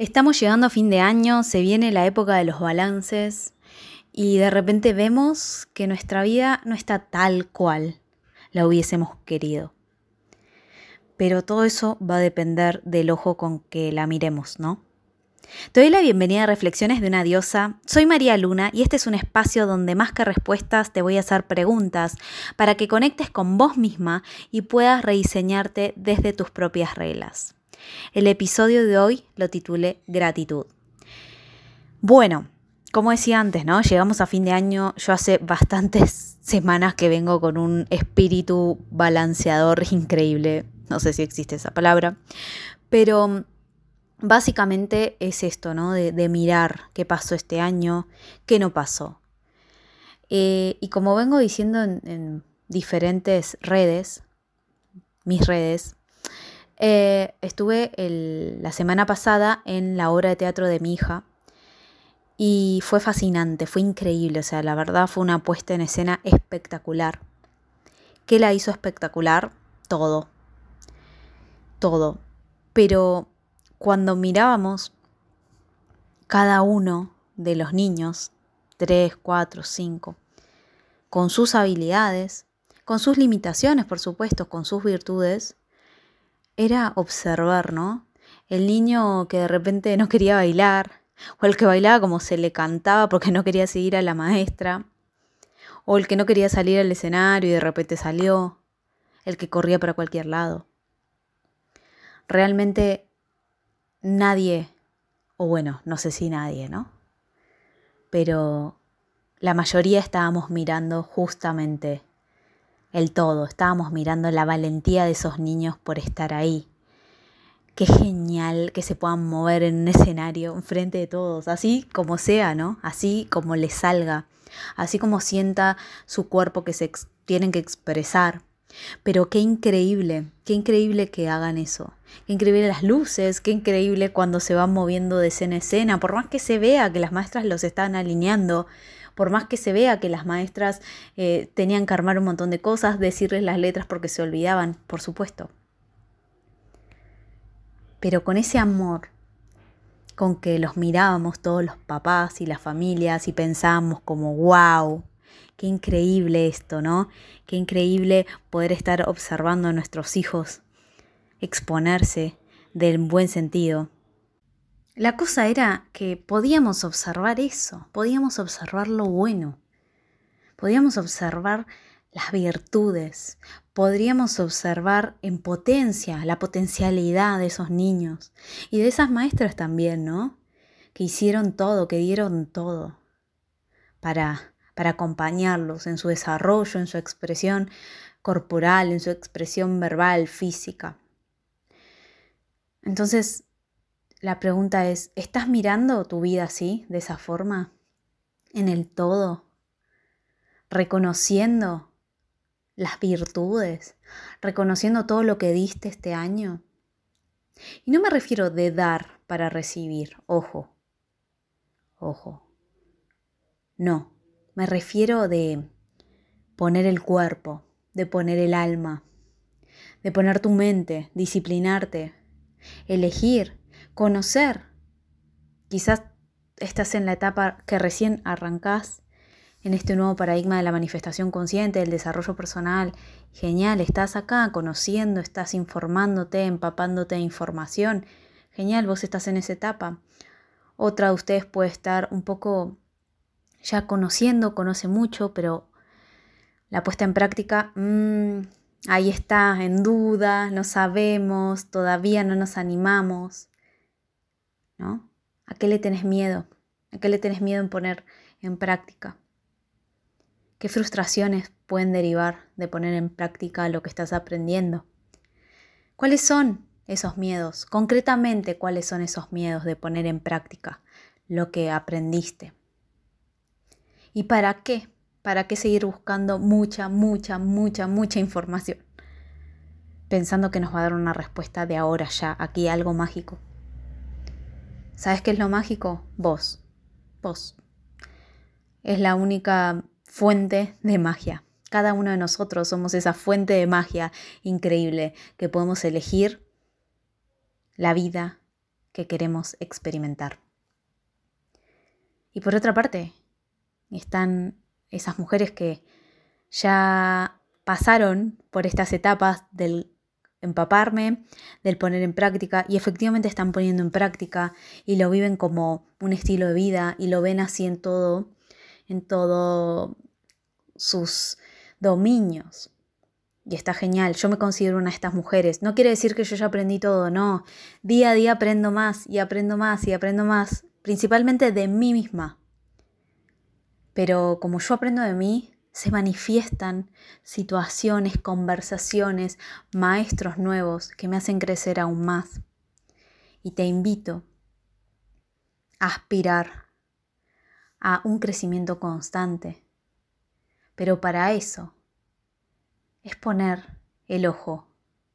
Estamos llegando a fin de año, se viene la época de los balances y de repente vemos que nuestra vida no está tal cual la hubiésemos querido. Pero todo eso va a depender del ojo con que la miremos, ¿no? Te doy la bienvenida a Reflexiones de una Diosa. Soy María Luna y este es un espacio donde más que respuestas te voy a hacer preguntas para que conectes con vos misma y puedas rediseñarte desde tus propias reglas. El episodio de hoy lo titulé Gratitud. Bueno, como decía antes, ¿no? Llegamos a fin de año. Yo hace bastantes semanas que vengo con un espíritu balanceador increíble. No sé si existe esa palabra, pero básicamente es esto, ¿no? De mirar qué pasó este año, qué no pasó. Y como vengo diciendo en diferentes redes, mis redes, estuve la semana pasada en la obra de teatro de mi hija y fue fascinante, fue increíble, o sea, la verdad fue una puesta en escena espectacular. ¿Qué la hizo espectacular? Todo, pero cuando mirábamos cada uno de los niños, 3, 4, 5, con sus habilidades, con sus limitaciones, por supuesto, con sus virtudes, era observar, ¿no? El niño que de repente no quería bailar, o el que bailaba como se le cantaba porque no quería seguir a la maestra, o el que no quería salir al escenario y de repente salió, el que corría para cualquier lado. Realmente nadie, o bueno, no sé si nadie, ¿no? Pero la mayoría estábamos mirando justamente el todo, estábamos mirando la valentía de esos niños por estar ahí. Qué genial que se puedan mover en un escenario enfrente de todos, así como sea, ¿no? Así como les salga, así como sienta su cuerpo que tienen que expresar. Pero qué increíble que hagan eso. Qué increíble las luces, qué increíble cuando se van moviendo de escena a escena, por más que se vea que las maestras los están alineando, por más que se vea que las maestras tenían que armar un montón de cosas, decirles las letras porque se olvidaban, por supuesto. Pero con ese amor con que los mirábamos todos los papás y las familias y pensábamos como wow, qué increíble esto, ¿no? Qué increíble poder estar observando a nuestros hijos exponerse del buen sentido. La cosa era que podíamos observar eso, podíamos observar lo bueno, podíamos observar las virtudes, podríamos observar en potencia la potencialidad de esos niños y de esas maestras también, ¿no? Que hicieron todo, que dieron todo para acompañarlos en su desarrollo, en su expresión corporal, en su expresión verbal, física. Entonces, la pregunta es, ¿estás mirando tu vida así, de esa forma, en el todo, reconociendo las virtudes, reconociendo todo lo que diste este año? Y no me refiero de dar para recibir, ojo. No, me refiero de poner el cuerpo, de poner el alma, de poner tu mente, disciplinarte, elegir, conocer. Quizás estás en la etapa que recién arrancás en este nuevo paradigma de la manifestación consciente, del desarrollo personal. Genial, estás acá conociendo, estás informándote, empapándote de información. Genial, vos estás en esa etapa. Otra de ustedes puede estar un poco ya conociendo, conoce mucho, pero la puesta en práctica, ahí está, en duda, no sabemos, todavía no nos animamos, ¿no? ¿A qué le tenés miedo? ¿A qué le tenés miedo en poner en práctica? ¿Qué frustraciones pueden derivar de poner en práctica lo que estás aprendiendo? ¿Cuáles son esos miedos? Concretamente, ¿cuáles son esos miedos de poner en práctica lo que aprendiste? ¿Y para qué? ¿Para qué seguir buscando mucha información? Pensando que nos va a dar una respuesta de ahora ya, aquí algo mágico. ¿Sabes qué es lo mágico? Vos. Es la única fuente de magia. Cada uno de nosotros somos esa fuente de magia increíble que podemos elegir la vida, que queremos experimentar. Y por otra parte, están esas mujeres que ya pasaron por estas etapas del empaparme, del poner en práctica, y efectivamente están poniendo en práctica y lo viven como un estilo de vida y lo ven así en todo sus dominios. Y está genial, yo me considero una de estas mujeres. No quiere decir que yo ya aprendí todo, no. Día a día aprendo más y aprendo más y aprendo más, principalmente de mí misma. Pero como yo aprendo de mí, se manifiestan situaciones, conversaciones, maestros nuevos que me hacen crecer aún más. Y te invito a aspirar a un crecimiento constante. Pero para eso es poner el ojo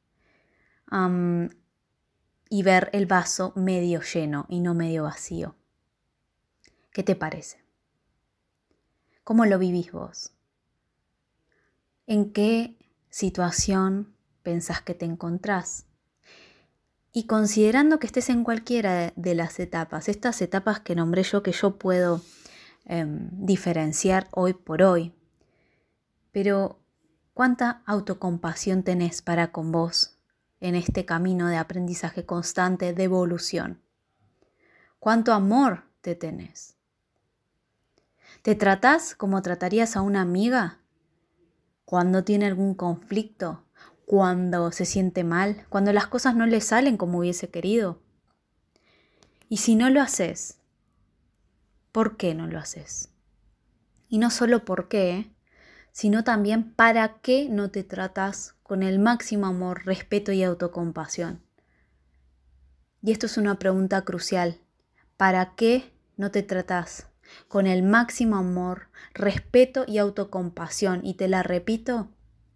y ver el vaso medio lleno y no medio vacío. ¿Qué te parece? ¿Cómo lo vivís vos? ¿En qué situación pensás que te encontrás? Y considerando que estés en cualquiera de las etapas, estas etapas que nombré yo, que yo puedo diferenciar hoy por hoy, pero ¿cuánta autocompasión tenés para con vos en este camino de aprendizaje constante, de evolución? ¿Cuánto amor te tenés? ¿Te tratás como tratarías a una amiga cuando tiene algún conflicto, cuando se siente mal, cuando las cosas no le salen como hubiese querido? Y si no lo haces, ¿por qué no lo haces? Y no solo por qué, sino también para qué no te tratas con el máximo amor, respeto y autocompasión. Y esto es una pregunta crucial. ¿Para qué no te tratas con el máximo amor, respeto y autocompasión? Y te la repito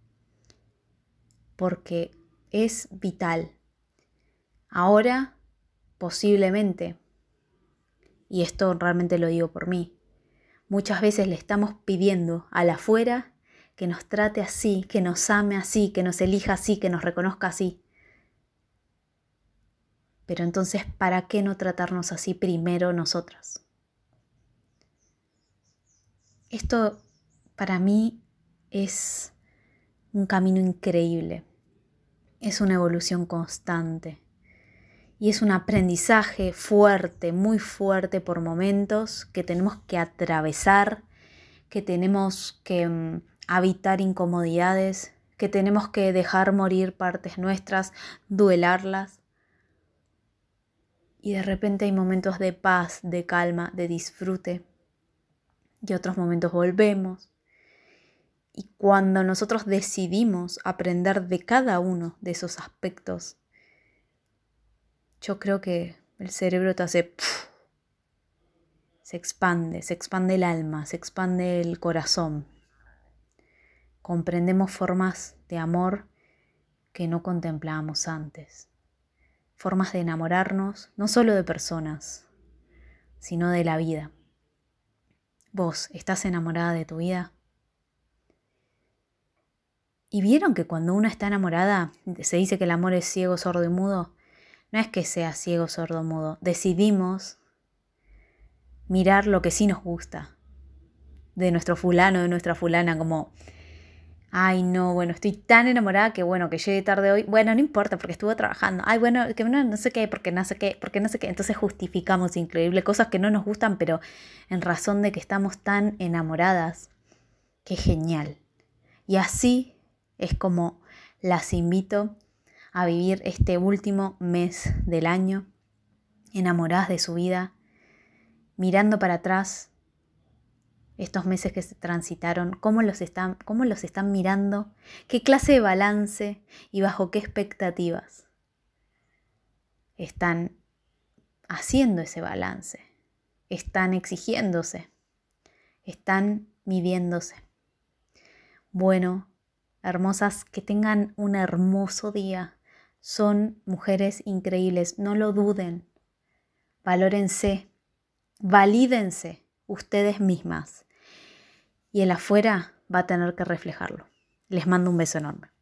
porque es vital. Ahora, posiblemente, y esto realmente lo digo por mí, muchas veces le estamos pidiendo al afuera que nos trate así, que nos ame así, que nos elija así, que nos reconozca así. Pero entonces, ¿para qué no tratarnos así primero nosotras? Esto para mí es un camino increíble, es una evolución constante y es un aprendizaje fuerte, muy fuerte por momentos que tenemos que atravesar, que tenemos que habitar incomodidades, que tenemos que dejar morir partes nuestras, duelarlas. Y de repente hay momentos de paz, de calma, de disfrute. Y otros momentos volvemos. Y cuando nosotros decidimos aprender de cada uno de esos aspectos, yo creo que el cerebro te hace... Se expande el alma, se expande el corazón. Comprendemos formas de amor que no contemplábamos antes. Formas de enamorarnos, no solo de personas, sino de la vida. ¿Vos estás enamorada de tu vida? ¿Y vieron que cuando uno está enamorada, se dice que el amor es ciego, sordo y mudo? No es que sea ciego, sordo, mudo. Decidimos mirar lo que sí nos gusta de nuestro fulano, de nuestra fulana, como, ay no, bueno, estoy tan enamorada que bueno, que llegue tarde hoy, bueno, no importa porque estuvo trabajando, ay bueno, que no sé qué, porque no sé qué, entonces justificamos increíble cosas que no nos gustan, pero en razón de que estamos tan enamoradas, qué genial. Y así es como las invito a vivir este último mes del año, enamoradas de su vida, mirando para atrás estos meses que se transitaron, cómo los están mirando, qué clase de balance y bajo qué expectativas están haciendo ese balance, están exigiéndose, están midiéndose. Bueno, hermosas, que tengan un hermoso día. Son mujeres increíbles, no lo duden. Valórense, valídense ustedes mismas. Y el afuera va a tener que reflejarlo. Les mando un beso enorme.